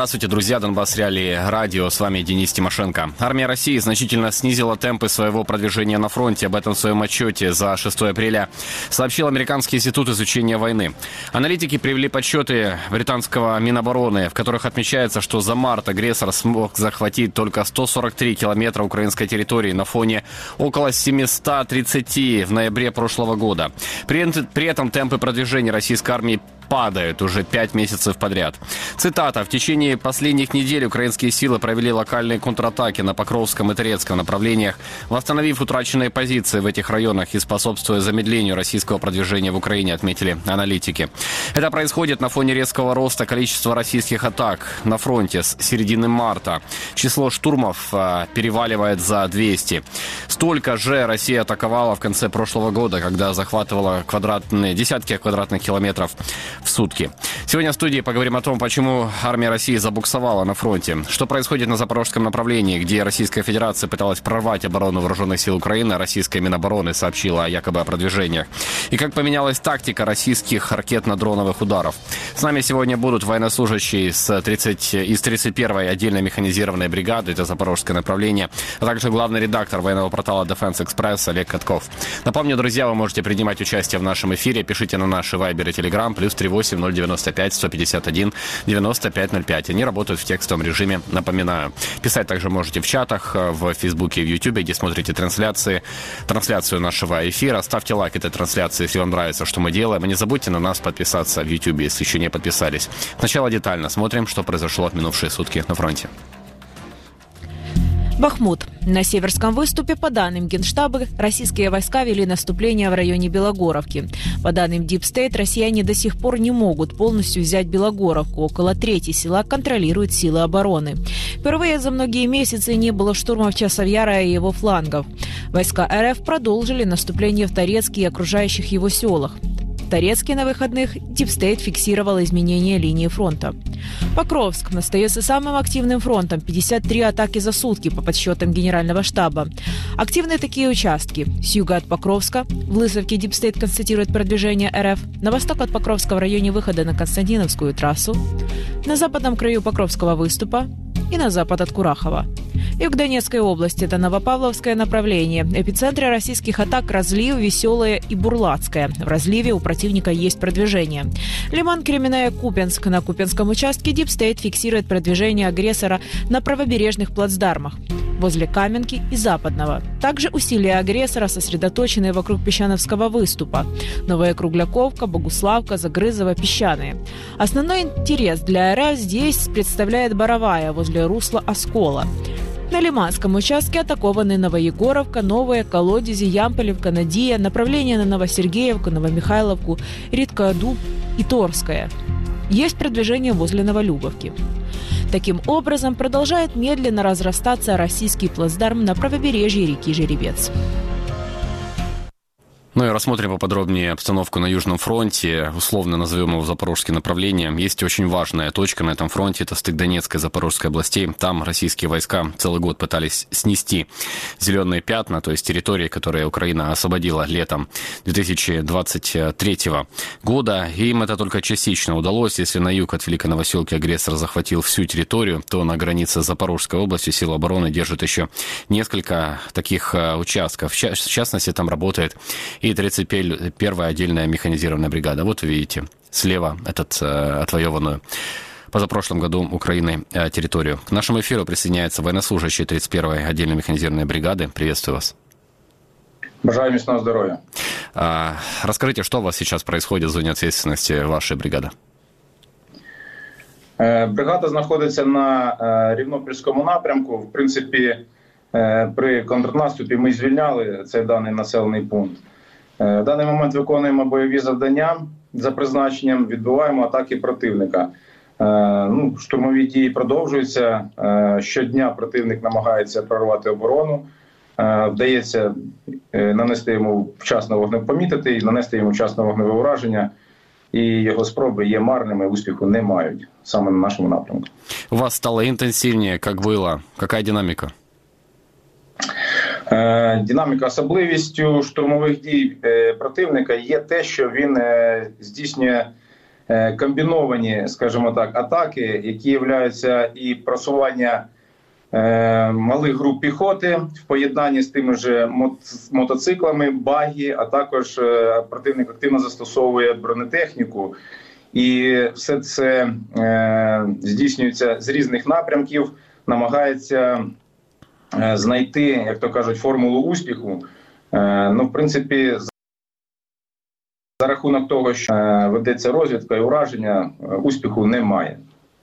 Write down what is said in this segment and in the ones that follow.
Здравствуйте, друзья, Донбасс Реалии Радио, с вами Денис Тимошенко. Армия России значительно снизила темпы своего продвижения на фронте. Об этом в своем отчете за 6 апреля сообщил Американский институт изучения войны. Аналитики привели подсчеты британского Минобороны, в которых отмечается, что за март агрессор смог захватить только 143 километра украинской территории на фоне около 730 в ноябре прошлого года. При этом темпы продвижения российской армии падают уже 5 месяцев подряд. Цитата. «В течение последних недель украинские силы провели локальные контратаки на Покровском и Торецком направлениях, восстановив утраченные позиции в этих районах и способствуя замедлению российского продвижения в Украине», отметили аналитики. Это происходит на фоне резкого роста количества российских атак на фронте с середины марта. Число штурмов переваливает за 200. Столько же Россия атаковала в конце прошлого года, когда захватывала десятки квадратных километров в сутки. Сегодня в студии поговорим о том, почему армия России забуксовала на фронте, что происходит на Запорожском направлении, где Российская Федерация пыталась прорвать оборону вооруженных сил Украины, а российская Минобороны сообщила якобы о продвижениях, и как поменялась тактика российских ракетно-дроновых ударов. С нами сегодня будут военнослужащие из 31-й отдельной механизированной бригады, это Запорожское направление, а также главный редактор военного портала Defense Express Олег Катков. Напомню, друзья, вы можете принимать участие в нашем эфире, пишите на наши Viber и Telegram, +38 095 151 95 05. Они работают в текстовом режиме, напоминаю. Писать также можете в чатах, в Фейсбуке и в Ютубе, где смотрите трансляцию нашего эфира. Ставьте лайк этой трансляции, если вам нравится, что мы делаем. И не забудьте на нас подписаться в Ютубе, если еще не подписались. Сначала детально смотрим, что произошло в минувшие сутки на фронте. Бахмут. На Северском выступе, по данным Генштаба, российские войска вели наступление в районе Белогоровки. По данным Deep State, россияне до сих пор не могут полностью взять Белогоровку. Около трети села контролируют силы обороны. Впервые за многие месяцы не было штурмов Часовьяра и его флангов. Войска РФ продолжили наступление в Торецке и окружающих его селах. В Торецке на выходных Deep State фиксировала изменение линии фронта. Покровск остается самым активным фронтом. 53 атаки за сутки по подсчетам Генерального штаба. Активны такие участки. С юга от Покровска, в Лысовке Deep State констатирует продвижение РФ, на восток от Покровска в районе выхода на Константиновскую трассу, на западном краю Покровского выступа и на запад от Курахова. И в Донецкой области, это Новопавловское направление. Эпицентры российских атак Разлив, Веселое и Бурлацкое. В Разливе у противника есть продвижение. Лиман, Кременная, Купенск. На Купенском участке Deep State фиксирует продвижение агрессора на правобережных плацдармах возле Каменки и Западного. Также усилия агрессора сосредоточены вокруг Песчановского выступа. Новая Кругляковка, Богуславка, Загрызово, Песчаные. Основной интерес для РФ здесь представляет Боровая возле русла Оскола. На Лиманском участке атакованы Новоегоровка, Новая, Колодези, Ямполевка, Надия, направление на Новосергеевку, Новомихайловку, Редкодуб и Торское. Есть продвижение возле Новолюбовки. Таким образом, продолжает медленно разрастаться российский плацдарм на правобережье реки Жеребец. Ну и рассмотрим поподробнее обстановку на Южном фронте, условно назовем его Запорожским направлением. Есть очень важная точка на этом фронте, это стык Донецкой и Запорожской областей. Там российские войска целый год пытались снести зеленые пятна, то есть территории, которые Украина освободила летом 2023 года. И им это только частично удалось. Если на юг от Великой Новоселки агрессор захватил всю территорию, то на границе с Запорожской областью силы обороны держат еще несколько таких участков. В частности, там работает и 31-я отдельная механизированная бригада. Вот вы видите, слева отвоеванную позапрошлом году Украиной территорию. К нашему эфиру присоединяется военнослужащий 31-й отдельной механизированной бригады. Приветствую вас. Бажаю міцного здоровья. Расскажите, что у вас сейчас происходит в зоне ответственности вашей бригады? Бригада знаходиться на Рівнопільському напрямку. В принципі, при контрнаступі ми звільняли цей даний населений пункт. В даний момент виконуємо бойові завдання за призначенням, відбиваємо атаки противника. Штурмові дії продовжуються. Щодня противник намагається прорвати оборону. Вдається нанести йому вчасно помітити і нанести йому вчасно вогневе ураження. І його спроби є марними, успіху не мають саме на нашому напрямку. У вас стало інтенсивніше, як було? Яка динаміка? Динаміка, особливістю штурмових дій противника є те, що він здійснює комбіновані, скажімо так, атаки, які являються і просування малих груп піхоти в поєднанні з тими ж мотоциклами, багі, а також противник активно застосовує бронетехніку. І все це здійснюється з різних напрямків, намагається знайти, як то кажуть, формулу успіху. Ну, в принципі, за рахунок того, що ведеться розвідка і ураження, успіху немає.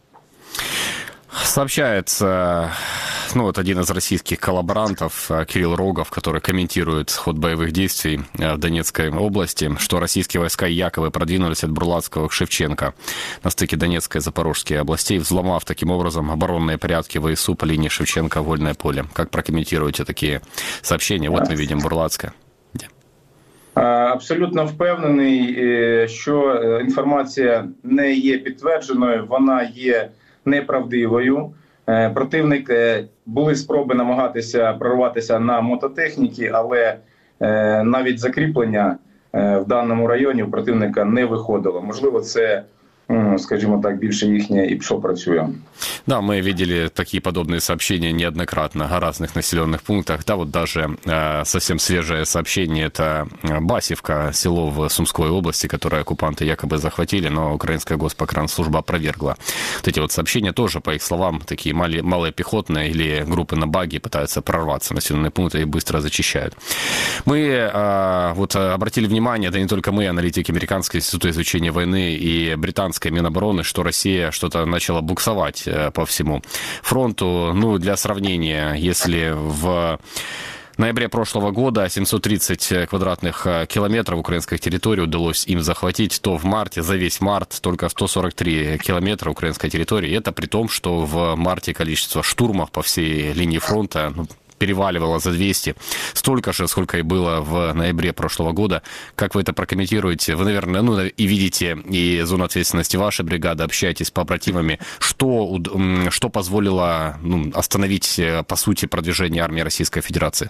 Сообщается, вот один из российских коллаборантов, Кирилл Рогов, который комментирует ход боевых действий в Донецкой области, что российские войска якобы продвинулись от Бурлацкого к Шевченко на стыке Донецкой и Запорожской областей, взломав таким образом оборонные порядки ВСУ по линии Шевченко-Вольное поле. Как прокомментируете такие сообщения? Вот мы видим Бурлацкое. Абсолютно впевнений, що інформація не є підтвердженою, вона є неправдивою. Противник, були спроби намагатися прорватися на мототехніки, але навіть закріплення в даному районі у противника не виходило. Можливо, це, скажімо так, більше їхнє ІПСО працює. Да, мы видели такие подобные сообщения неоднократно о разных населенных пунктах. Да, вот даже совсем свежее сообщение – это Басевка, село в Сумской области, которое оккупанты якобы захватили, но украинская госпогранслужба опровергла. Вот эти вот сообщения тоже, по их словам, такие малые пехотные или группы на баги пытаются прорваться в населенные пункты и быстро зачищают. Мы вот обратили внимание, да не только мы, аналитики Американского института изучения войны и британской Минобороны, что Россия что-то начала буксовать по всему фронту. Ну, для сравнения, если в ноябре прошлого года 730 квадратных километров украинской территории удалось им захватить, то в марте, за весь март, только 143 километра украинской территории. Это при том, что в марте количество штурмов по всей линии фронта переваливало за 200. Столько же, сколько и было в ноябре прошлого года. Как вы это прокомментируете? Вы, наверное, и видите и зону ответственности вашей бригады, общаетесь с побратимами. Что позволило остановить, по сути, продвижение армии Российской Федерации?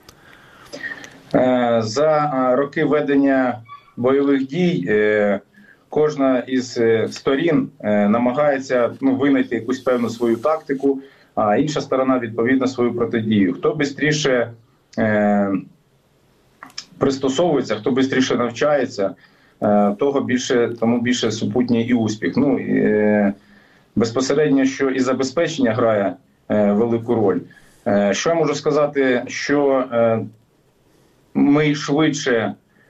За роки ведення бойових дій кожна із сторін намагається винайти якусь певну свою тактику, а інша сторона, відповідно, свою протидію. Хто швидше пристосовується, хто швидше навчається, тому більше супутній і успіх. Безпосередньо, що і забезпечення грає велику роль. Що я можу сказати, що ми швидше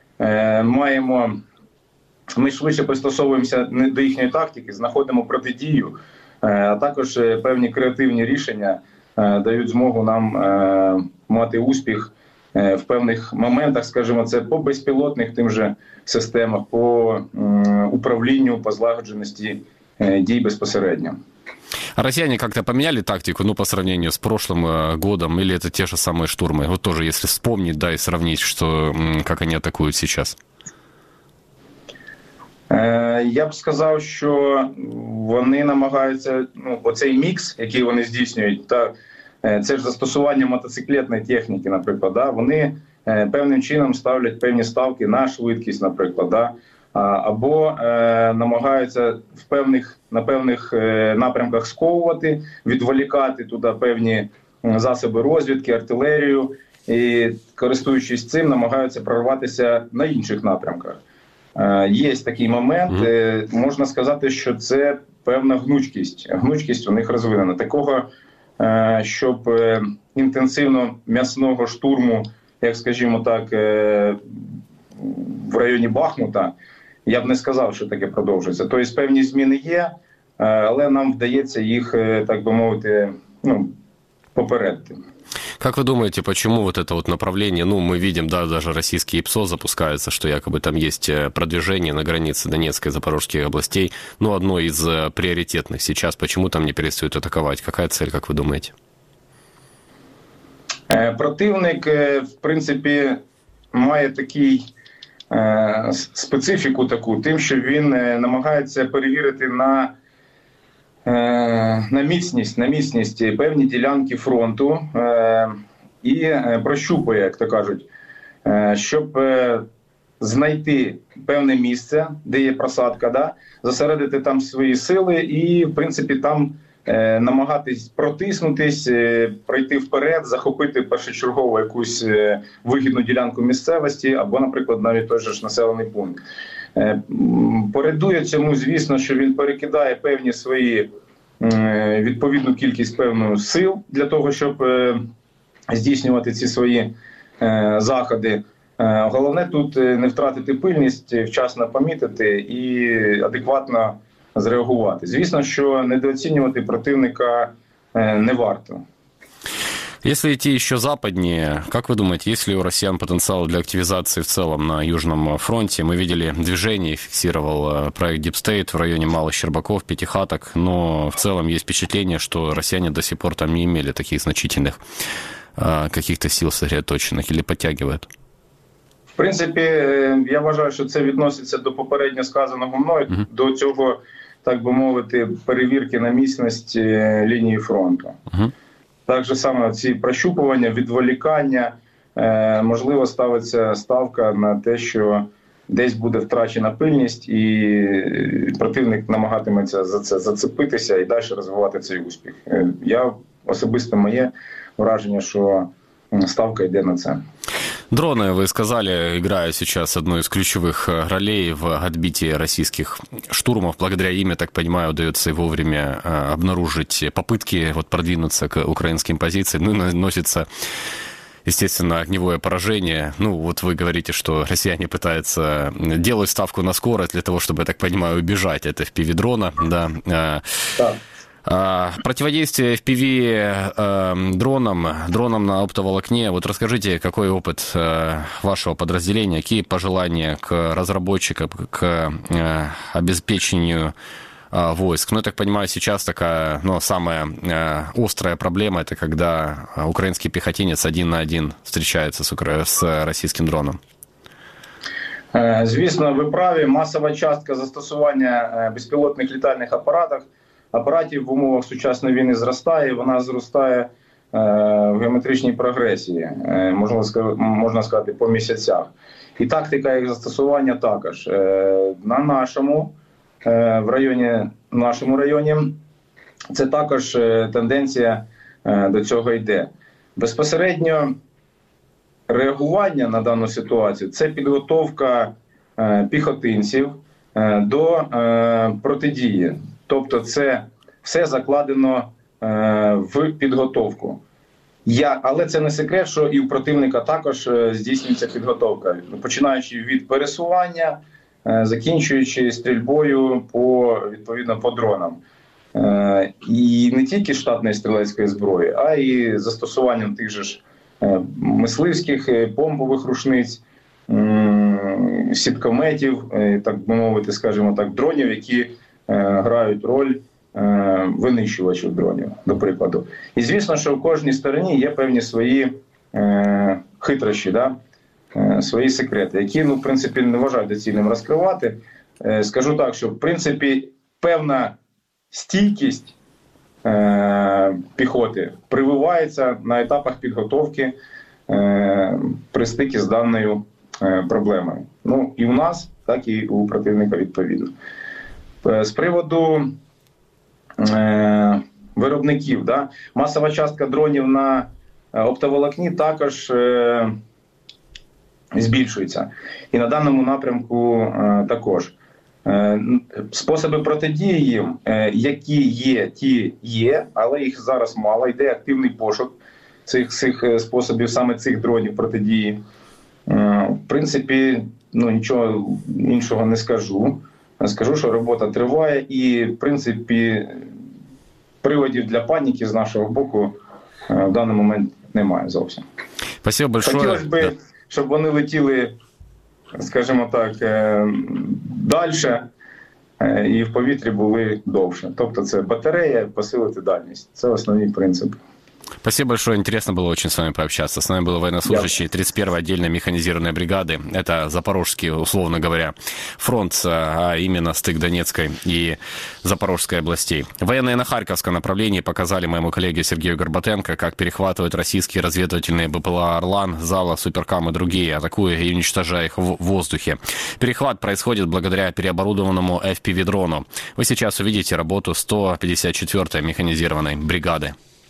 пристосовуємося до їхньої тактики, знаходимо протидію, а також певні креативні рішення дають змогу нам мати успіх в певних моментах, скажімо, це по безпілотних тим же системах, по управлінню, по злагодженості дій безпосередньо. А россияне как-то поменяли тактику, по сравнению с прошлым годом, или это те же самые штурмы? Вот тоже, если вспомнить, да, и сравнить, как они атакуют сейчас. Я б сказав, що вони намагаються, оцей мікс, який вони здійснюють, це ж застосування мотоциклетної техніки, наприклад, да, вони певним чином ставлять певні ставки на швидкість, наприклад, да, або намагаються на певних напрямках сковувати, відволікати туди певні засоби розвідки, артилерію, і, користуючись цим, намагаються прорватися на інших напрямках. Є такий момент, можна сказати, що це певна гнучкість. Гнучкість у них розвинена. Такого, щоб інтенсивно м'ясного штурму, як, скажімо так, в районі Бахмута, я б не сказав, що таке продовжується. Тобто певні зміни є, але нам вдається їх, так би мовити, попередити. Как вы думаете, почему вот это вот направление, мы видим, да, даже российские ИПСО запускаются, что якобы там есть продвижение на границе Донецкой и Запорожской областей, одно из приоритетных сейчас, почему там не перестают атаковать? Какая цель, как вы думаете? Противник, в принципі, має специфіку таку, тим, що він намагається перевірити на міцність певні ділянки фронту і прощупує, як то кажуть, щоб знайти певне місце, де є просадка, да, зосередити там свої сили і, в принципі, там намагатись протиснутись, пройти вперед, захопити першочергово якусь вигідну ділянку місцевості або, наприклад, навіть той же ж населений пункт. Передує цьому, звісно, що він перекидає певні свої відповідну кількість певних сил для того, щоб здійснювати ці свої заходи. Головне тут не втратити пильність, вчасно помітити і адекватно зреагувати. Звісно, що недооцінювати противника не варто. Если идти еще западнее, как вы думаете, есть ли у россиян потенциал для активизации в целом на Южном фронте? Мы видели движение, фиксировал проект Deep State в районе Малых Щербаков, Пятихаток, но в целом есть впечатление, что россияне до сих пор там не имели таких значительных каких-то сил сосредоточенных или подтягивают. В принципі, я вважаю, що це відноситься до попередньо сказаного мною, до цього, так би мовити, перевірки на міцність лінії фронту. Так же саме ці прощупування, відволікання, можливо, ставиться ставка на те, що десь буде втрачена пильність і противник намагатиметься за це зацепитися і далі розвивати цей успіх. Я особисто моє враження, що ставка йде на це. Дроны, вы сказали, играют сейчас одну из ключевых ролей в отбитии российских штурмов. Благодаря им, я так понимаю, удается и вовремя обнаружить попытки продвинуться к украинским позициям. Ну и наносится, естественно, огневое поражение. Ну, вот вы говорите, что россияне пытаются делать ставку на скорость для того, чтобы, я так понимаю, убежать от FPV-дрона. Да. Так. Противодействие FPV дронам на оптоволокне. Вот расскажите, какой опыт вашего подразделения, какие пожелания к разработчикам, к обеспечению войск? Ну, я так понимаю, сейчас такая, самая острая проблема, это когда украинский пехотинец один на один встречается с российским дроном. Звісно, ви праві. Масова частка застосування безпілотних літальних апаратів в умовах сучасної війни зростає, вона зростає в геометричній прогресії, можна сказати, по місяцях. І тактика їх застосування також. На нашому районі це також тенденція до цього йде. Безпосередньо реагування на дану ситуацію – це підготовка піхотинців до протидії. Тобто це все закладено в підготовку. Але це не секрет, що і у противника також здійснюється підготовка, починаючи від пересування, закінчуючи стрільбою відповідно по дронам. І не тільки штатної стрілецької зброї, а й застосуванням тих же ж мисливських, помпових рушниць, сіткометів, так би мовити, скажімо так, дронів, які грають роль винищувачів дронів, до прикладу. І звісно, що в кожній стороні є певні свої хитрощі, свої секрети, які, в принципі, не вважаю доцільним розкривати. Скажу так, що, в принципі, певна стійкість піхоти прививається на етапах підготовки при стикі з даною проблемою. Ну, і у нас, так і у противника відповідно. З приводу виробників, масова частка дронів на оптоволокні також збільшується. І на даному напрямку також. Способи протидії їм, які є, ті є, але їх зараз мало. Йде активний пошук цих способів, саме цих дронів протидії. В принципі, нічого іншого не скажу. Скажу, що робота триває і, в принципі, приводів для паніки з нашого боку в даний момент немає зовсім. Спасибо большое. Хотілося б, щоб вони летіли, скажімо так, далі і в повітрі були довше. Тобто це батарея, посилити дальність. Це основні принципи. Спасибо большое, интересно было очень с вами пообщаться. С нами был военнослужащий 31-й отдельной механизированной бригады. Это Запорожский, условно говоря, фронт, а именно стык Донецкой и Запорожской областей. Военные на Харьковском направлении показали моему коллеге Сергею Горбатенко, как перехватывают российские разведывательные БПЛА «Орлан», «Зала», «Суперкам» и другие, атакуя и уничтожая их в воздухе. Перехват происходит благодаря переоборудованному FPV-дрону. Вы сейчас увидите работу 154-й механизированной бригады.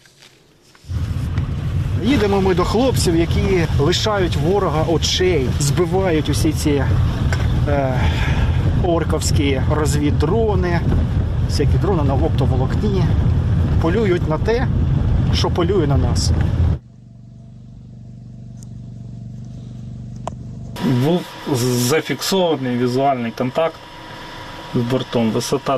Їдемо ми до хлопців, які лишають ворога очей, збивають усі ці орковські розвіддрони, всякі дрони на оптоволокні, полюють на те, що полює на нас. Був зафіксований візуальний контакт з бортом. Висота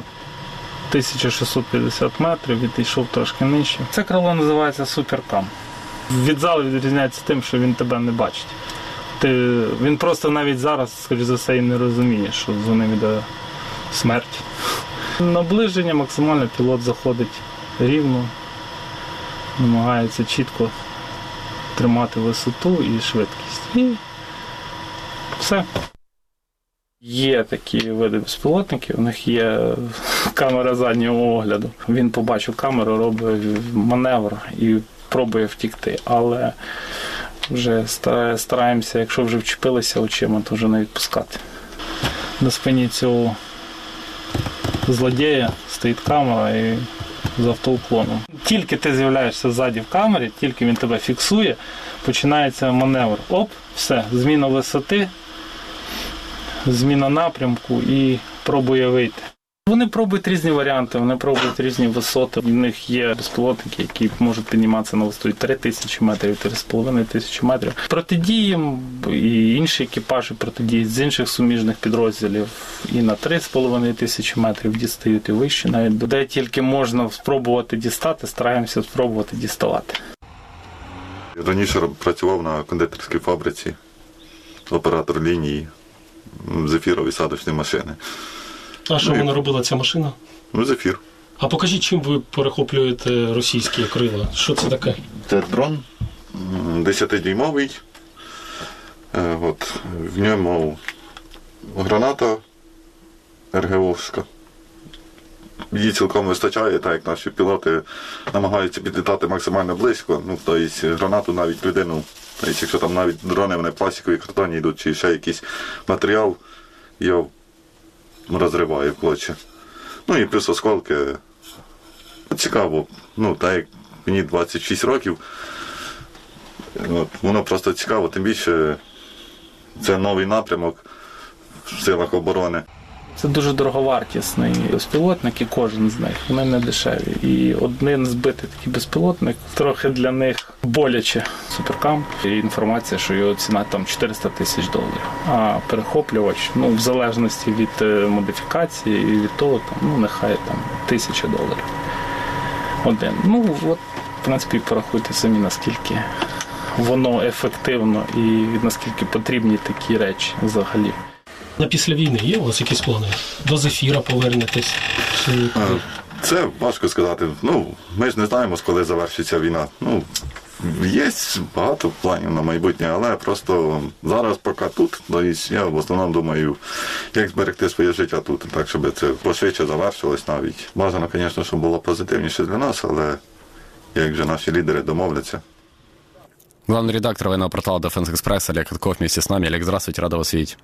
1650 метрів, відійшов трошки нижче. Це крило називається «Суперкам». Від залу відрізняється тим, що він тебе не бачить. Він просто навіть зараз, скоріш за все, і не розуміє, що за ним йде смерть. Наближення максимально пілот заходить рівно, намагається чітко тримати висоту і швидкість. І все. Є такі види безпілотників, у них є камера заднього огляду. Він побачив камеру, робить маневр і пробує втікти. Але вже стараємося, якщо вже вчепилися очима, то вже не відпускати. На спині цього злодія стоїть камера і з автоуклоном. Тільки ти з'являєшся ззаді в камері, тільки він тебе фіксує, починається маневр. Оп, все, зміна висоти, зміна напрямку і пробує вийти. Вони пробують різні варіанти, вони пробують різні висоти. У них є безпілотники, які можуть підніматися на висоту 3000 метрів, 3500 метрів. Протидіям і інші екіпажі протидіють з інших суміжних підрозділів і на 3500 метрів дістають, і вище навіть. Де тільки можна спробувати дістати, стараємося спробувати діставати. Раніше працював на кондитерській фабриці, оператор лінії, зефірові садочні машини. А що вона робила, ця машина? Зефір. А покажіть, чим ви перехоплюєте російські крила? Що це таке? Це дрон 10-дюймовий. В ньому граната РГОшка. Її цілком вистачає, так як наші пілоти намагаються підлітати максимально близько. Тобто гранату навіть людину, якщо там навіть дрони, вони пластикові, картонні йдуть, чи ще якийсь матеріал, його розриває в клочі. І плюс осколки. Цікаво. Так як мені 26 років, воно просто цікаво, тим більше це новий напрямок в силах оборони. Це дуже дороговартісний безпілотник, і кожен з них, вони не дешеві. І один збитий такий безпілотник, трохи для них боляче. Суперкам, і інформація, що його ціна там $400 000. А перехоплювач, в залежності від модифікації і від того, нехай там $1000. Один. В принципі, порахуйте самі, наскільки воно ефективно і наскільки потрібні такі речі взагалі. На після війни є у вас якісь плани? До Зефіра повернетесь? Це важко сказати. Ми ж не знаємо, коли завершиться війна. Є багато планів на майбутнє, але просто зараз поки тут, я в основному думаю, як зберегти своє життя тут, так, щоб це пошвидше завершилось навіть. Бажано, звісно, щоб було позитивніше для нас, але як же наші лідери домовляться. Главный редактор военного портала Defense Express Олег Катков вместе с нами. Олег, здравствуйте, рада вас видеть.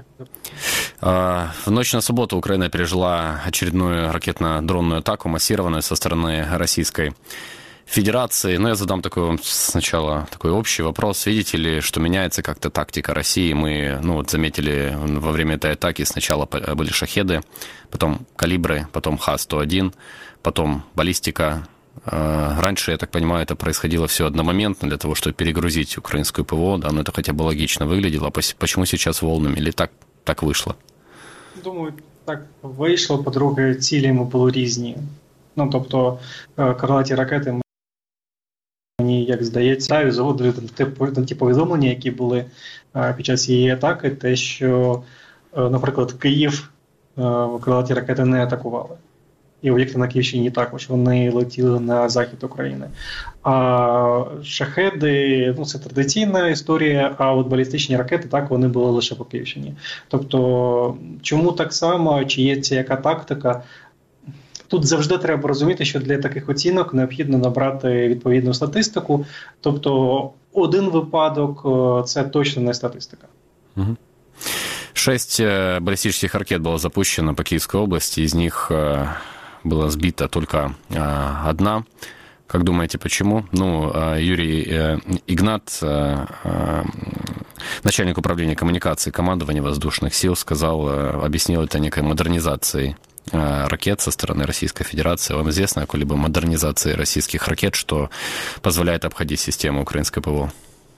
В ночь на субботу Украина пережила очередную ракетно-дронную атаку, массированную со стороны Российской Федерации. Я задам такой вам сначала такой общий вопрос. Видите ли, что меняется как-то тактика России? Мы заметили во время этой атаки сначала были шахеды, потом калибры, потом Х-101, потом баллистика. Раньше, я так понимаю, это происходило все одномоментно для того, чтобы перегрузить украинскую ПВО, да, но это хотя бы логично выглядело. Почему сейчас волнами? Или так вийшло? Думаю, так вийшло. По-друге, цілі були різні. Тобто, крилаті ракети, мені, як здається, згодили ті повідомлення, які були під час її атаки, те, що, наприклад, Київ крилаті ракети не атакували. І об'єкти на Київщині також, вони летіли на захід України. А шахеди, це традиційна історія, а от балістичні ракети, так, вони були лише по Київщині. Тобто, чому так само, чи є ця яка тактика? Тут завжди треба розуміти, що для таких оцінок необхідно набрати відповідну статистику. Тобто, один випадок – це точно не статистика. 6 баллистических ракет было запущено по Киевской области, из них была сбита только одна. Как думаете, почему? Юрий Игнат, начальник управления коммуникации командования воздушных сил, объяснил это некой модернизацией ракет со стороны Российской Федерации. Вам известно о какой-либо модернизации российских ракет, что позволяет обходить систему украинской ПВО?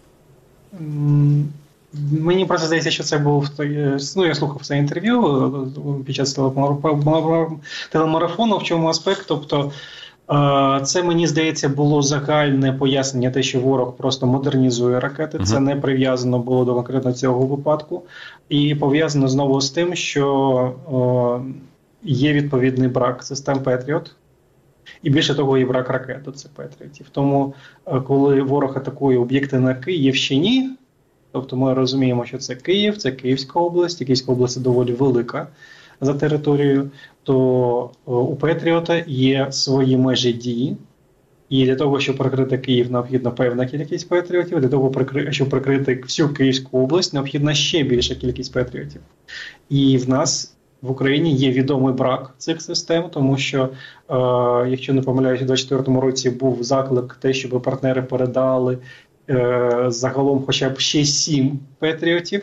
Мені просто здається, що це був... я слухав це інтерв'ю під час телемарафону, в чому аспект. Тобто, це, мені здається, було загальне пояснення, те, що ворог просто модернізує ракети. Це не прив'язано було до конкретно цього випадку. І пов'язано знову з тим, що є відповідний брак систем Петріот. І більше того, і брак ракет до цих Петріотів. Тому, коли ворог атакує об'єкти на Київщині, тобто ми розуміємо, що це Київ, це Київська область, і Київська область доволі велика за територією, то у Петріота є свої межі дії, і для того, щоб прикрити Київ, необхідна певна кількість Петріотів, для того, щоб прикрити всю Київську область, необхідна ще більша кількість Петріотів. І в нас в Україні є відомий брак цих систем, тому що, якщо не помиляюсь, у 2024 році був заклик те, щоб партнери передали загалом хоча б ще 7 Петріотів,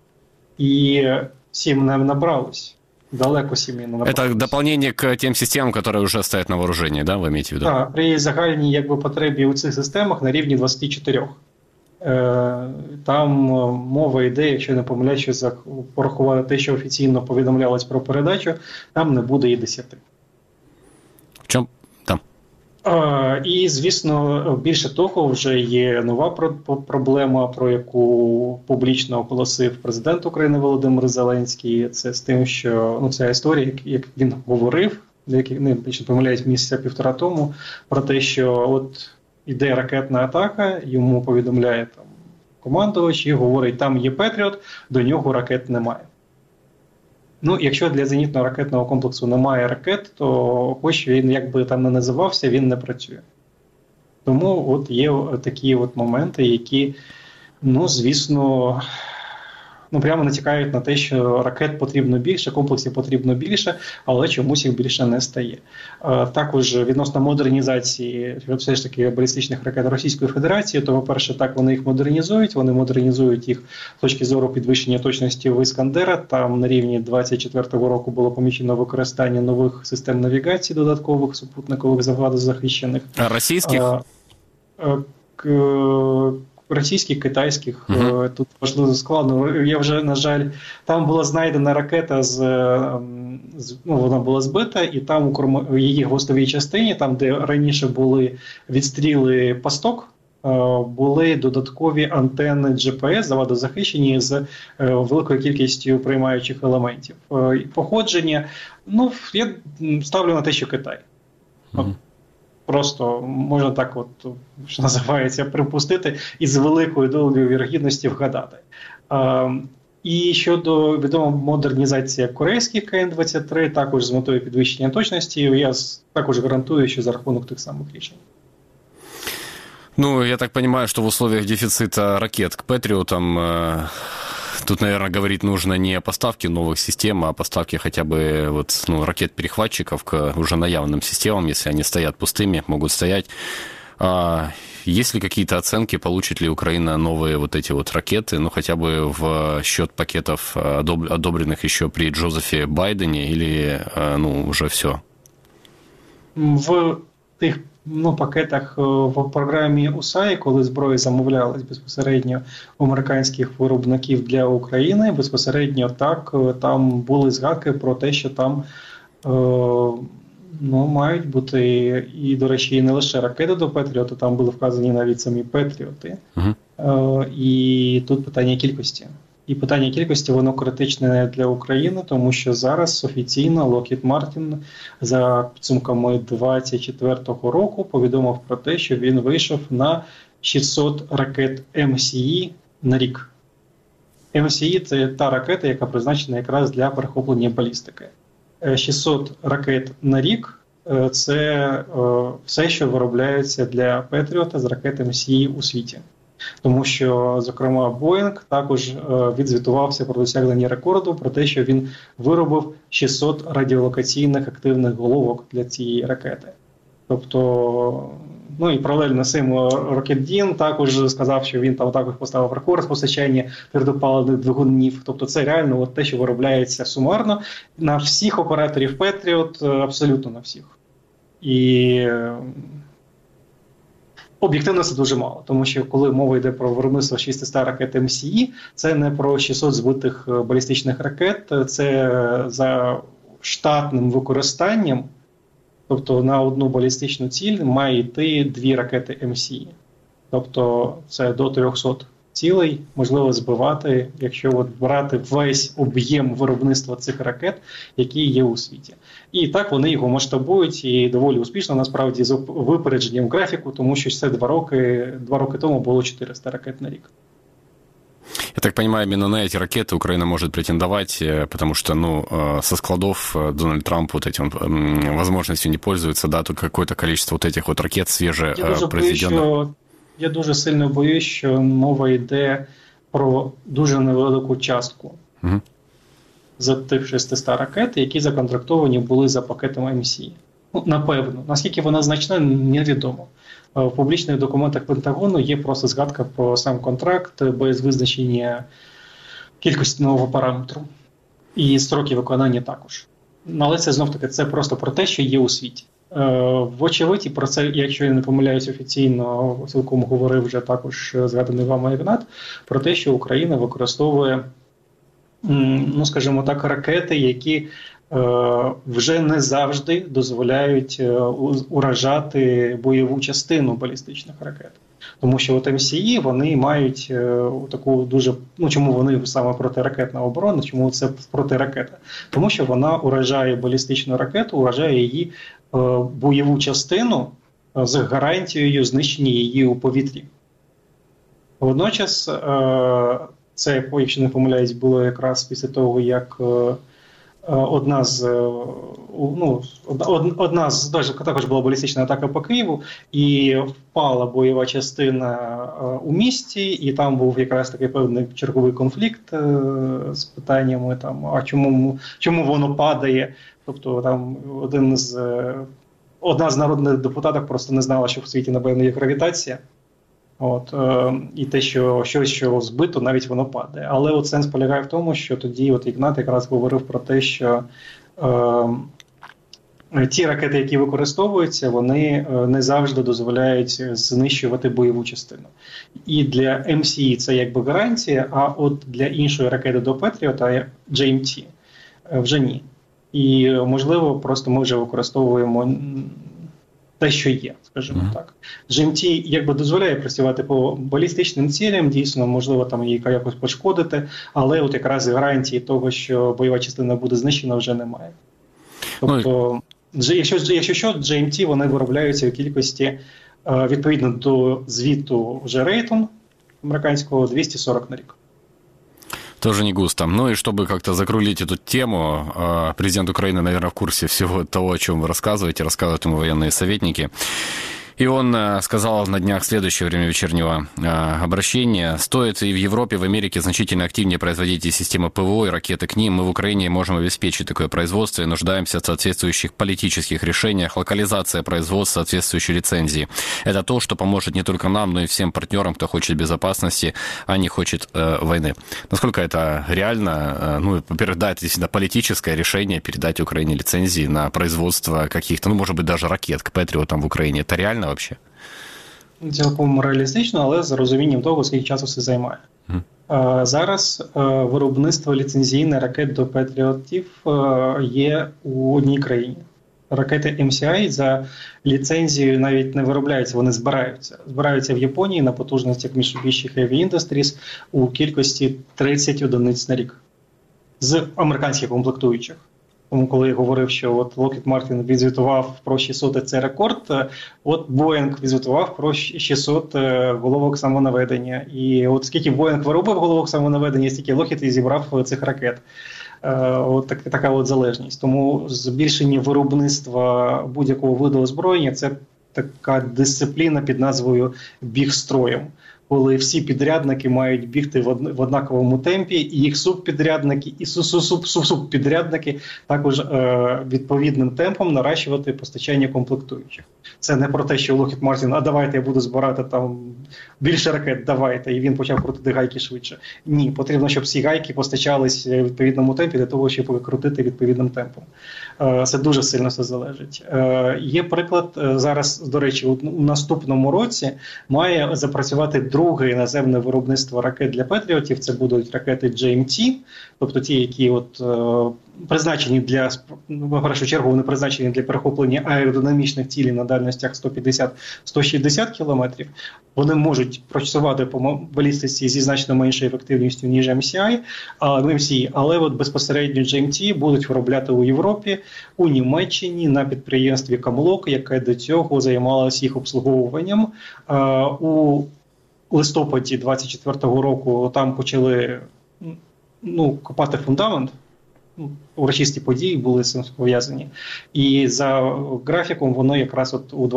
і 7 не набралось. Далеко 7 не набралось. Это дополнение к тем системам, которые уже стоят на вооружении, да, вы имеете в виду? Так, при загальній потребі у цих системах на рівні 24. Там мова йде, якщо не помиляюсь, що порахувати те, що офіційно повідомлялось про передачу, там не буде і 10. В чому? Там. І, звісно, більше того, вже є нова проблема, про яку публічно оголосив президент України Володимир Зеленський. Це з тим, що ця історія, як він говорив, якщо не помиляюсь, місяця півтора тому, про те, що от іде ракетна атака, йому повідомляє там командувач і говорить, там є Петріот, до нього ракет немає. Якщо для зенітно-ракетного комплексу немає ракет, то хоч він як би там не називався, він не працює. Тому от є такі от моменти, які, звісно, прямо натякають на те, що ракет потрібно більше, комплексів потрібно більше, але чомусь їх більше не стає. Також відносно модернізації все ж таки балістичних ракет Російської Федерації, то, по-перше, так вони їх модернізують. Вони модернізують їх з точки зору підвищення точності в Іскандера. Там на рівні 24-го року було помічено використання нових систем навігації, додаткових супутникових захищених. А російських? Російських, китайських, тут важливо складно. Я вже, на жаль, там була знайдена ракета, вона була збита, і там у її хвостовій частині, там, де раніше були відстріли пасток, були додаткові антени GPS, завадозахищені з великою кількістю приймаючих елементів. Походження, я ставлю на те, що Китай. Просто можна так що називається, припустити і з великою долею вірогідності вгадати. І щодо відомо модернізації корейських КН-23, також з метою підвищення точності, я також гарантую, що за рахунок тих самих рішень. Я так понимаю, что в условиях дефицита ракет к Патриотам тут, наверное, говорить нужно не о поставке новых систем, а о поставке хотя бы ракет-перехватчиков к уже наявным системам, если они стоят пустыми, могут стоять. Есть ли какие-то оценки, получит ли Украина новые эти ракеты, хотя бы в счет пакетов, одобренных еще при Джозефе Байдене, или уже все? В тих пакетах в програмі УСАІ, коли зброя замовлялась безпосередньо у американських виробників для України, безпосередньо так, там були згадки про те, що там мають бути, і, до речі, і не лише ракети до Петріота, там були вказані навіть самі Петріоти. І тут питання кількості. І питання кількості, воно критичне для України, тому що зараз офіційно Lockheed Martin за підсумками 2024 року повідомив про те, що він вийшов на 600 ракет МСІ на рік. МСІ – це та ракета, яка призначена якраз для перехоплення балістики. 600 ракет на рік – це все, що виробляється для Петріота з ракет МСІ у світі. Тому що, зокрема, Боїнг також відзвітувався про досягнення рекорду, про те, що він виробив 600 радіолокаційних активних головок для цієї ракети. Тобто, ну і паралельно з цим Рокетдін також сказав, що він там також поставив рекорд постачання твердопаливних двигунів. Тобто це реально от те, що виробляється сумарно на всіх операторів Петріот, абсолютно на всіх. І об'єктивно це дуже мало, тому що коли мова йде про виробництво 600 ракет МСІ, це не про 600 збитих балістичних ракет, це за штатним використанням, тобто на одну балістичну ціль має йти 2 ракети МСІ. Тобто це до 300 цілей можливо збивати, якщо от брати весь об'єм виробництва цих ракет, які є у світі. І так вони його масштабують і доволі успішно, насправді, з випередженням графіку, тому що це 2 роки тому було 400 ракет на рік. Я так понимаю, именно на эти ракеты Украина может претендовать, потому что, со складов Дональд Трамп вот этим возможностью не пользуется, да, тут какое-то количество вот этих вот ракет свежепроизведенных. Я дуже сильно боюсь, що мова йде про дуже невелику частку з тих 600 ракет, які законтрактовані були за пакетом МСІ. Ну, напевно. Наскільки вона значна, невідомо. В публічних документах Пентагону є просто згадка про сам контракт без визначення кількості нового параметру. І строки виконання також. Але це знов-таки це просто про те, що є у світі. Вочевидь, і про це, якщо я не помиляюсь, офіційно цілком говорив вже також згаданий вами Ігнат, про те, що Україна використовує, ну скажімо так, ракети, які вже не завжди дозволяють уражати бойову частину балістичних ракет. Тому що от МСІ, вони мають таку дуже, чому вони саме протиракетна оборона, чому це протиракета? Тому що вона уражає балістичну ракету, уражає її бойову частину з гарантією знищення її у повітрі. Водночас, це, якщо не помиляюсь, було якраз після того, як також була балістична атака по Києву, і впала бойова частина у місті, і там був якраз такий певний черговий конфлікт з питаннями, а чому воно падає. Тобто там одна з народних депутатів просто не знала, що в світі, напевно, є гравітація. І те, що щось, що збито, навіть воно падає. Але от сенс полягає в тому, що тоді Ігнат якраз говорив про те, що ті ракети, які використовуються, вони не завжди дозволяють знищувати бойову частину. І для МСІ це якби гарантія, а от для іншої ракети до Петріота, GMT, вже ні. І, можливо, просто ми вже використовуємо те, що є, скажімо так. GMT якби дозволяє працювати по балістичним цілям, дійсно, можливо, там її якось пошкодити, але от якраз гарантії того, що бойова частина буде знищена, вже немає. Тобто, якщо що, GMT, вони виробляються у кількості, відповідно до звіту вже Рейтон американського, 240 на рік. Тоже не густо. Ну и чтобы как-то закрулить эту тему, президент Украины, наверное, в курсе всего того, о чем вы рассказываете, рассказывают ему военные советники. И он сказал на днях следующее время вечернего обращения. Стоит и в Европе, в Америке значительно активнее производить и системы ПВО, и ракеты к ним. Мы в Украине можем обеспечить такое производство и нуждаемся в соответствующих политических решениях. Локализация производства, соответствующей лицензии. Это то, что поможет не только нам, но и всем партнерам, кто хочет безопасности, а не хочет войны. Насколько это реально? Ну, во-первых, да, это действительно политическое решение передать Украине лицензии на производство каких-то, ну, может быть, даже ракет к Петріотам в Україні. Это реально вообще? Цілком реалістично, але з розумінням того, скільки часу це займає. Зараз виробництво ліцензійних ракет до Петріотів є у одній країні. ракети MCI за ліцензією навіть не виробляються, вони збираються. Збираються в Японії на потужностях Mitsubishi Heavy Industries у кількості 30 одиниць на рік з американських комплектуючих. Тому коли я говорив, що от Lockheed Martin відзвітував про 600, це рекорд, от Boeing відзвітував про 600 головок самонаведення. І от скільки Boeing виробив головок самонаведення, стільки Lockheed і зібрав цих ракет. От така от залежність. Тому збільшення виробництва будь-якого виду озброєння – це така дисципліна під назвою «біг строєм», коли всі підрядники мають бігти в однаковому темпі, і їх субпідрядники, і субпідрядники також відповідним темпом наращувати постачання комплектуючих. Це не про те, що Lockheed Martin, а давайте я буду збирати там більше ракет, давайте, і він почав крутити гайки швидше. Ні, потрібно, щоб всі гайки постачались в відповідному темпі для того, щоб крутити відповідним темпом. Це дуже сильно все залежить. Є приклад, зараз, до речі, у наступному році має запрацювати друге наземне виробництво ракет для Петріотів. Це будуть ракети GMT, тобто ті, які призначені для, в першу чергу, вони призначені для перехоплення аеродинамічних цілей на дальностях 150-160 кілометрів. Вони можуть працювати по балістиці зі значно меншою ефективністю, ніж MCI, але от безпосередньо GMT будуть виробляти у Європі, у Німеччині, на підприємстві Камлок, яке до цього займалося їх обслуговуванням. У листопаді 24-го року там почали копати фундамент. Урочисті події були з цим пов'язані. І за графіком воно якраз от у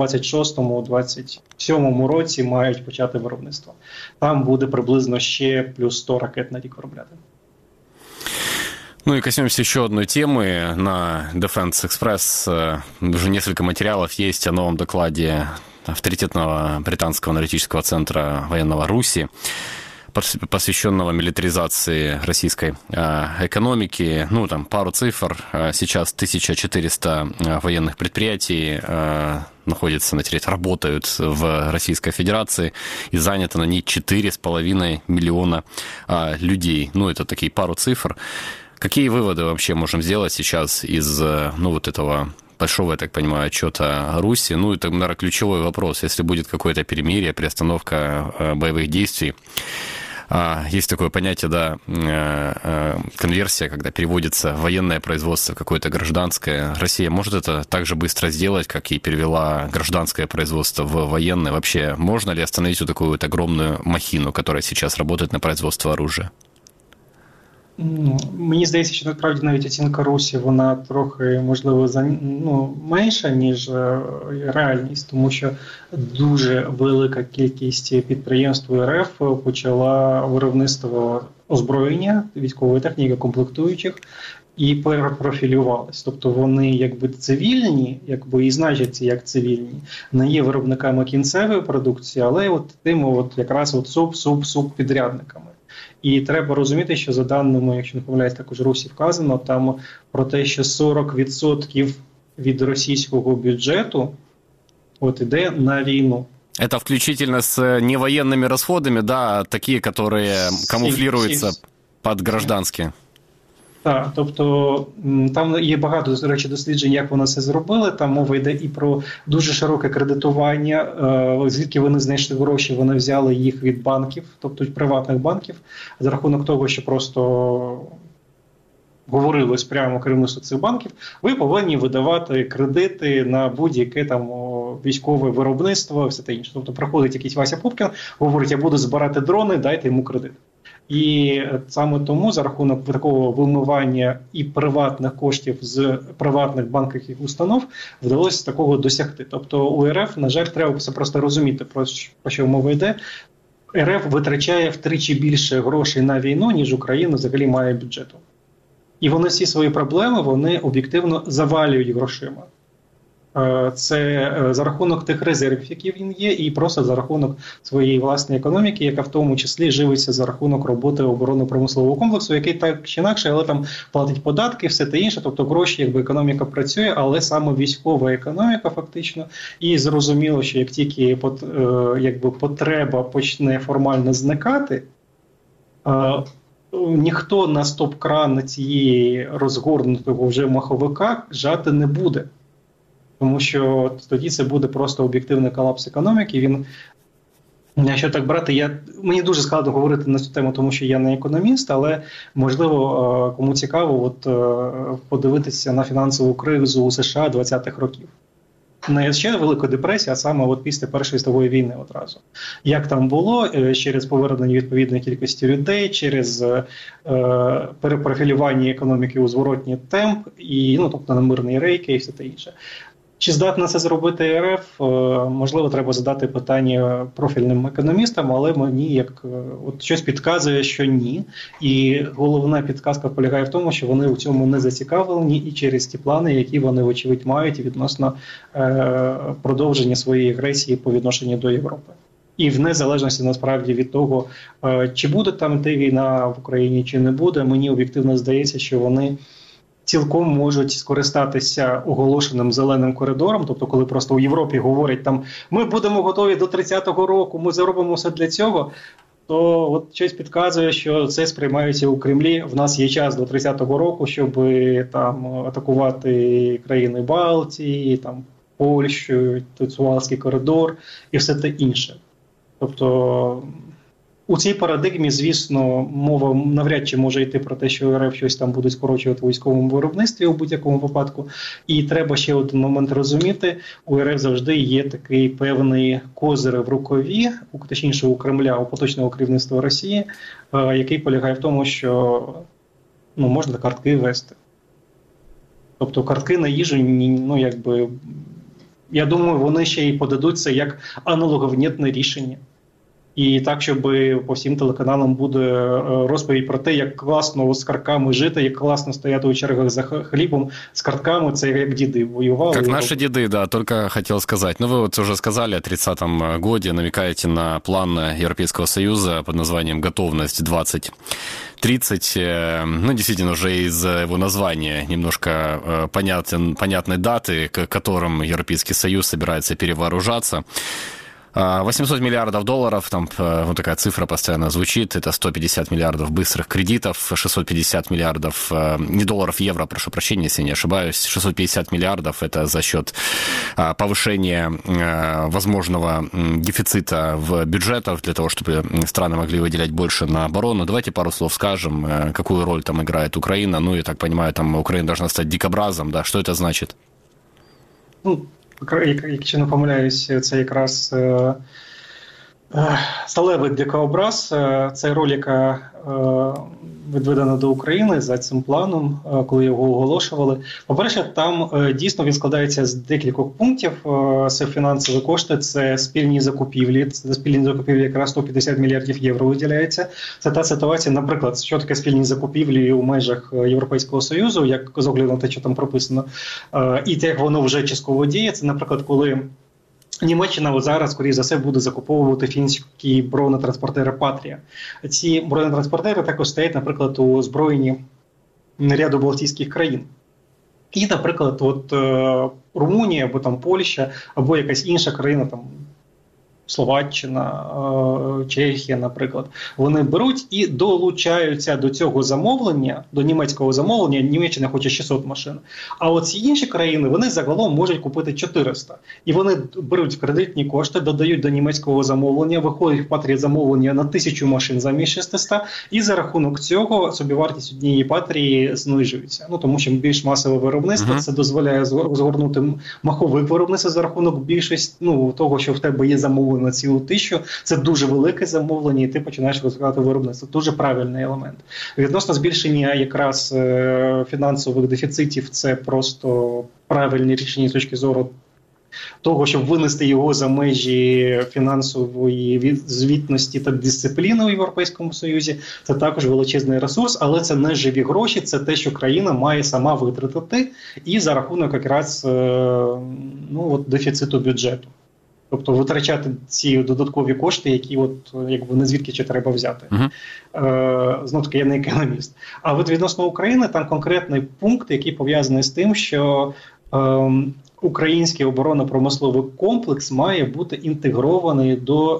26-27 році мають почати виробництво. Там буде приблизно ще плюс 100 ракет на рік виробляти. Ну и коснемся еще одной темы. На Defense Express уже несколько материалов есть о новом докладе авторитетного британского аналитического центра военного Руси, посвященного милитаризации российской экономики. Ну, там пару цифр. Сейчас 1400 военных предприятий находятся на территории, работают в Российской Федерации, и занято на ней 4,5 миллиона людей. Ну, это такие пару цифр. Какие выводы вообще можем сделать сейчас из вот этого большого, я так понимаю, отчета Руси? Ну, это, наверное, ключевой вопрос. Если будет какое-то перемирие, приостановка боевых действий, есть такое понятие, да, конверсия, когда переводится военное производство в какое-то гражданское. Россия может это так же быстро сделать, как и перевела гражданское производство в военное? Вообще, можно ли остановить вот такую вот огромную махину, которая сейчас работает на производство оружия? Мені здається, що насправді навіть оцінка Русі, вона трохи, можливо, менша, ніж реальність, тому що дуже велика кількість підприємств РФ почала виробництво озброєння, військової техніки, комплектуючих, і перепрофілювались. Тобто вони якби цивільні, якби і значаться як цивільні, не є виробниками кінцевої продукції, але от тими якраз субпідрядниками. І треба розуміти, що за даними, якщо не помиляюсь, також Русі вказано, там про те, що 40% від російського бюджету іде на війну. Это включительно с невоенными расходами, да, такие, которые камуфлируются под гражданские. Так, тобто там є багато, до речі, досліджень, як вони це зробили. Там мова йде і про дуже широке кредитування, звідки вони знайшли гроші, вони взяли їх від банків, тобто від приватних банків, за рахунок того, що просто говорилось прямо керівництву цих банків, ви повинні видавати кредити на будь-яке там військове виробництво, все те інше. Тобто приходить якийсь Вася Пупкін, говорить, я буду збирати дрони, дайте йому кредит. І саме тому за рахунок такого вимивання і приватних коштів з приватних банківських установ вдалося такого досягти. Тобто у РФ, на жаль, треба просто розуміти, про що мова йде. РФ витрачає втричі більше грошей на війну, ніж Україна взагалі має бюджету. І вони всі свої проблеми, вони об'єктивно завалюють грошима. Це за рахунок тих резервів, які він є, і просто за рахунок своєї власної економіки, яка в тому числі живиться за рахунок роботи оборонно-промислового комплексу, який так чи інакше, але там платить податки, все те інше, тобто гроші, якби економіка працює, але саме військова економіка фактично. І зрозуміло, що як тільки потреба почне формально зникати, ніхто на стоп-кран цієї розгорнутого вже маховика жати не буде. Тому що тоді це буде просто об'єктивний колапс економіки. Якщо так брати, мені дуже складно говорити на цю тему, тому що я не економіст, але, можливо, кому цікаво подивитися на фінансову кризу у США 20-х років. Не ще Велика депресія, а саме після Першої світової війни одразу. Як там було, через повернення відповідної кількості людей, через перепрофілювання економіки у зворотній темп, тобто на мирні рейки і все те інше. Чи здатна це зробити РФ? Можливо, треба задати питання профільним економістам, але мені щось підказує, що ні. І головна підказка полягає в тому, що вони у цьому не зацікавлені і через ті плани, які вони, вочевидь, мають відносно продовження своєї агресії по відношенню до Європи. І в незалежності, насправді, від того, чи буде там йти війна в Україні, чи не буде, мені об'єктивно здається, що вони цілком можуть скористатися оголошеним зеленим коридором, тобто коли просто у Європі говорять там ми будемо готові до 30-го року, ми зробимо все для цього, то щось підказує, що це сприймається у Кремлі. В нас є час до 30-го року, щоб там атакувати країни Балтії, там Польщу, Суалський коридор і все те інше. Тобто у цій парадигмі, звісно, мова навряд чи може йти про те, що РФ щось там буде скорочувати у військовому виробництві у будь-якому випадку. І треба ще один момент розуміти, у РФ завжди є такий певний козир в рукаві, точніше у Кремля, у поточного керівництва Росії, який полягає в тому, що можна картки вести. Тобто картки на їжу, я думаю, вони ще й подадуть це як аналоговнітне рішення. І так, щоб по всім телеканалам буде розповідь про те, як класно з картками жити, як класно стояти у чергах за хлібом з картками, це як діди воювали. Как наши деды, да, только хотел сказать. Ну, вы уже сказали о 30-м годе, намекаете на план Европейского Союза под названием «Готовность 2030». Действительно, уже из его названия немножко понятны даты, к которым Европейский Союз собирается перевооружаться. 800 миллиардов долларов, там такая цифра постоянно звучит, это 150 миллиардов быстрых кредитов, 650 миллиардов, не долларов, евро, прошу прощения, если не ошибаюсь, 650 миллиардов это за счет повышения возможного дефицита в бюджетах для того, чтобы страны могли выделять больше на оборону. Давайте пару слов скажем, какую роль там играет Украина, я так понимаю, там Украина должна стать дикобразом, да, что это значит? Якщо не помиляюсь, це якраз сталевий дикообраз, це роль, яка відведена до України за цим планом, коли його оголошували. По-перше, там дійсно він складається з декількох пунктів. Це фінансові кошти, це спільні закупівлі. Це спільні закупівлі якраз 150 мільярдів євро виділяється. Це та ситуація, наприклад, що таке спільні закупівлі у межах Європейського Союзу, як з огляду на те, що там прописано, і те, як воно вже частково діє. Це, наприклад, коли Німеччина зараз, скоріше за все, буде закуповувати фінські бронетранспортери «Патрія». Ці бронетранспортери також стоять, наприклад, у озброєнні ряду балтійських країн. І, наприклад, Румунія, або там Польща, або якась інша країна, там Словаччина, Чехія, наприклад, вони беруть і долучаються до цього замовлення, до німецького замовлення. Німеччина хоче 600 машин. А от ці інші країни, вони загалом можуть купити 400. І вони беруть кредитні кошти, додають до німецького замовлення, виходить в «Патрії» замовлення на 1000 машин замість 600, і за рахунок цього собівартість однієї «Патрії» знижується. Тому що більш масове виробництво, це дозволяє згорнути маховик виробництва за рахунок більшості, того, що в тебе є замовлення на цілу 1000, це дуже велике замовлення, і ти починаєш розвивати виробництво. Дуже правильний елемент. Відносно збільшення якраз фінансових дефіцитів, це просто правильне рішення з точки зору того, щоб винести його за межі фінансової звітності та дисципліни у Європейському Союзі. Це також величезний ресурс, але це не живі гроші, це те, що країна має сама витратити, і за рахунок якраз дефіциту бюджету. Тобто витрачати ці додаткові кошти, які не звідки чи треба взяти. Знов-таки я не економіст. А відносно України, там конкретний пункт, який пов'язаний з тим, що український оборонно-промисловий комплекс має бути інтегрований до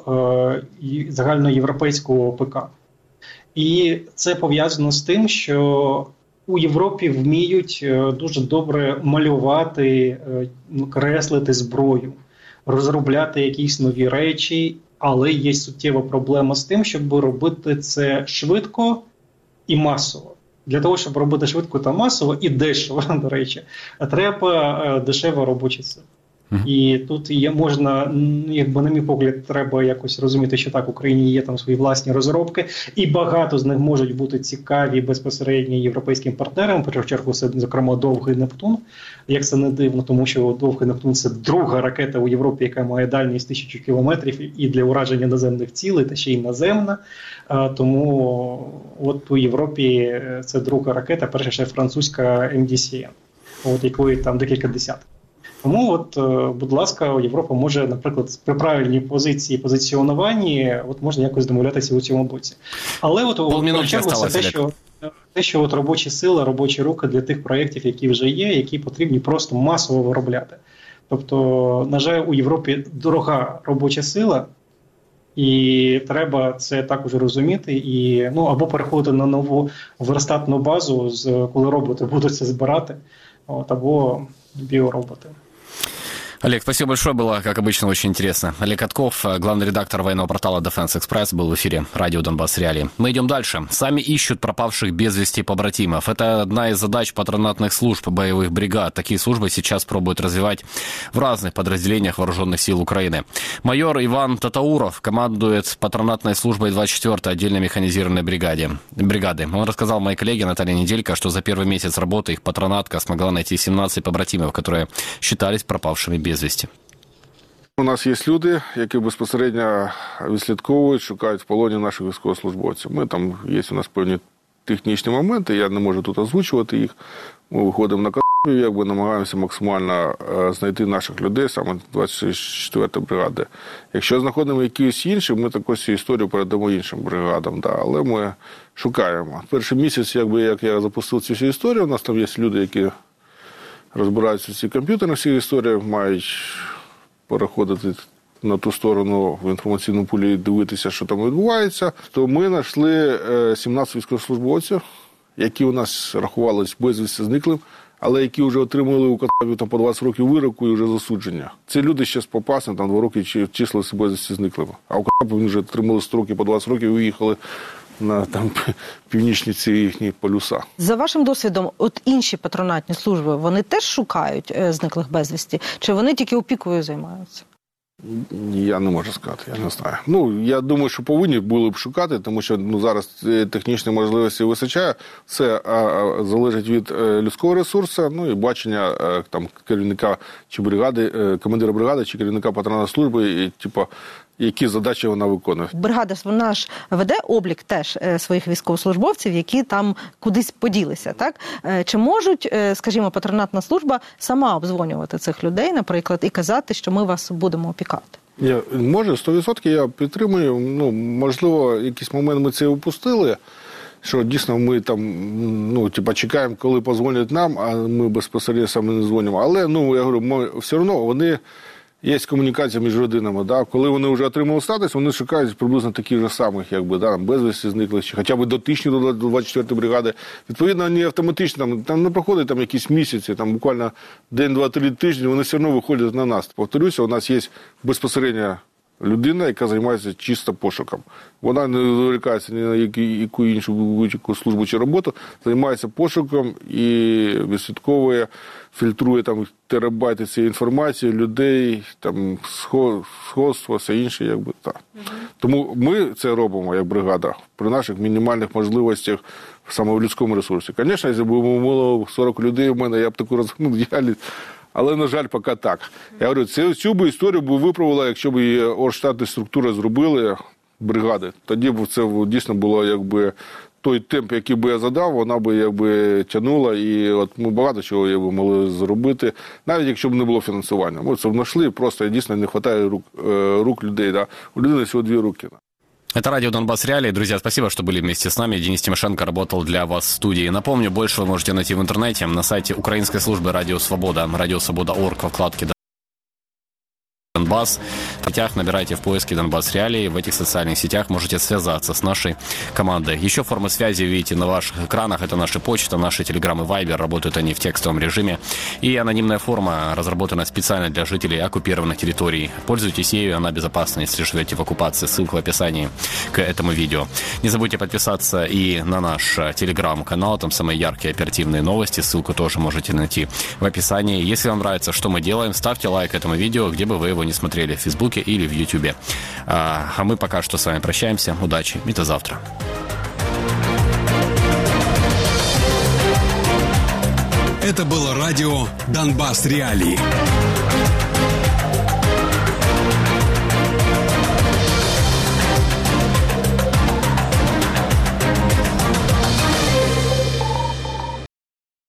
загальноєвропейського ОПК. І це пов'язано з тим, що у Європі вміють дуже добре малювати, креслити зброю, розробляти якісь нові речі, але є суттєва проблема з тим, щоб робити це швидко і масово. Для того, щоб робити швидко та масово і дешево, до речі, треба дешева робоча сила. І тут можна, якби на мій погляд, треба якось розуміти, що так, в Україні є там свої власні розробки, і багато з них можуть бути цікаві безпосередньо європейським партнерам, в першу чергу це, зокрема, Довгий Нептун. Як це не дивно, тому що Довгий Нептун – це друга ракета у Європі, яка має дальність 1000 кілометрів і для ураження наземних цілей, та ще й наземна. Тому от у Європі це друга ракета, перша ще французька MDCN, от якої там декілька десятків. Тому, от, будь ласка, Європа може, наприклад, при правильній позиції позиціонуванні, от можна якось домовлятися у цьому боці. Але от те, що от робочі сили, робочі руки для тих проєктів, які вже є, які потрібні просто масово виробляти. Тобто, на жаль, у Європі дорога робоча сила, і треба це також розуміти, і, або переходити на нову верстатну базу, коли роботи будуть це збирати, або біороботи. Олег, спасибо большое, было, как обычно, очень интересно. Олег Катков, главный редактор военного портала Defense Express, был в эфире радио «Донбасс Реалии». Мы идем дальше. Сами ищут пропавших без вести побратимов. Это одна из задач патронатных служб боевых бригад. Такие службы сейчас пробуют развивать в разных подразделениях вооруженных сил Украины. Майор Иван Татауров командует патронатной службой 24-й отдельной механизированной бригады. Он рассказал моей коллеге Наталье Неделько, что за первый месяц работы их патронатка смогла найти 17 побратимов, которые считались пропавшими без вести. У нас є люди, які безпосередньо відслідковують, шукають в полоні наших військовослужбовців. Є у нас певні технічні моменти, я не можу тут озвучувати їх. Ми виходимо на кадрові, намагаємося максимально знайти наших людей, саме 24-ї бригади. Якщо знаходимо якісь інші, ми також цю історію передамо іншим бригадам. Але ми шукаємо. Перший місяць, як я запустив цю всю історію, у нас там є люди, які розбираються в цій комп'ютерній всій історії, мають переходити на ту сторону в інформаційному полі і дивитися, що там відбувається, то ми знайшли 17 військовослужбовців, які у нас рахувались безвісти зниклим, але які вже отримали у Катаві по 20 років вироку і вже засудження. Ці люди ще з Попасни 2 роки числилися безвісти зниклими, а у Катаві вони вже отримали строки по 20 років і виїхали на північні ці їхні полюса. За вашим досвідом, от інші патронатні служби, вони теж шукають зниклих безвісті? Чи вони тільки опікою займаються? Я не можу сказати, я не знаю. Я думаю, що повинні були б шукати, тому що зараз технічні можливості височає. Це залежить від людського ресурсу, і бачення керівника чи бригади, командира бригади чи керівника патронатної служби, які задачі вона виконує. Бригада, вона ж веде облік теж своїх військовослужбовців, які там кудись поділися, так? Чи можуть, скажімо, патронатна служба сама обдзвонювати цих людей, наприклад, і казати, що ми вас будемо опікати? Може, 100% я підтримую. Можливо, якийсь момент ми це упустили, що дійсно ми там, чекаємо, коли подзвонять нам, а ми безпосередньо саме не дзвонимо. Але, я говорю, все одно вони... Є комунікація між родинами. Коли вони вже отримали статус, вони шукають приблизно таких же самих, безвісти зниклих, чи хоча б дотичні до 24-ї бригади. Відповідно, вони автоматично, там не проходить якісь місяці, буквально день, 2-3 тижні, вони все одно виходять на нас. Повторюся, у нас є безпосередньо людина, яка займається чисто пошуком. Вона не відволікається ні на яку іншу будь-яку службу чи роботу, займається пошуком і відслідковує, фільтрує терабайти цієї інформації, людей, сходство, все інше, так. Тому ми це робимо, як бригада, при наших мінімальних можливостях саме в людському ресурсі. Звісно, якщо б було 40 людей, в мене я б таку розгорнув діяльність. Але, на жаль, поки так. Я говорю, цю б історію виправила, якщо б її оргштатні структури зробили, бригади. Тоді б це дійсно було, той темп, який би я задав, вона би, тягнула. І от ми багато чого могли зробити, навіть якщо б не було фінансування. Ми це знайшли, просто дійсно не вистачає рук людей. Да? У людини всього 2 руки. Это радио «Донбасс Реалии». Друзья, спасибо, что были вместе с нами. Денис Тимошенко работал для вас в студии. Напомню, больше вы можете найти в интернете на сайте украинской службы «Радио Свобода», радиосвобода.орг, во вкладке Донбасс. В сетях набирайте в поиске «Донбасс Реалии». В этих социальных сетях можете связаться с нашей командой. Еще формы связи видите на ваших экранах. Это наша почта, наши Telegram и Viber. Работают они в текстовом режиме. И анонимная форма разработана специально для жителей оккупированных территорий. Пользуйтесь ею, она безопасна, если живете в оккупации. Ссылка в описании к этому видео. Не забудьте подписаться и на наш Telegram-канал. Там самые яркие оперативные новости. Ссылку тоже можете найти в описании. Если вам нравится, что мы делаем, ставьте лайк этому видео, где бы вы его не смотрели, в Фейсбуке или в Ютубе. А мы пока что с вами прощаемся. Удачи и до завтра. Это было радио «Донбасс Реалии».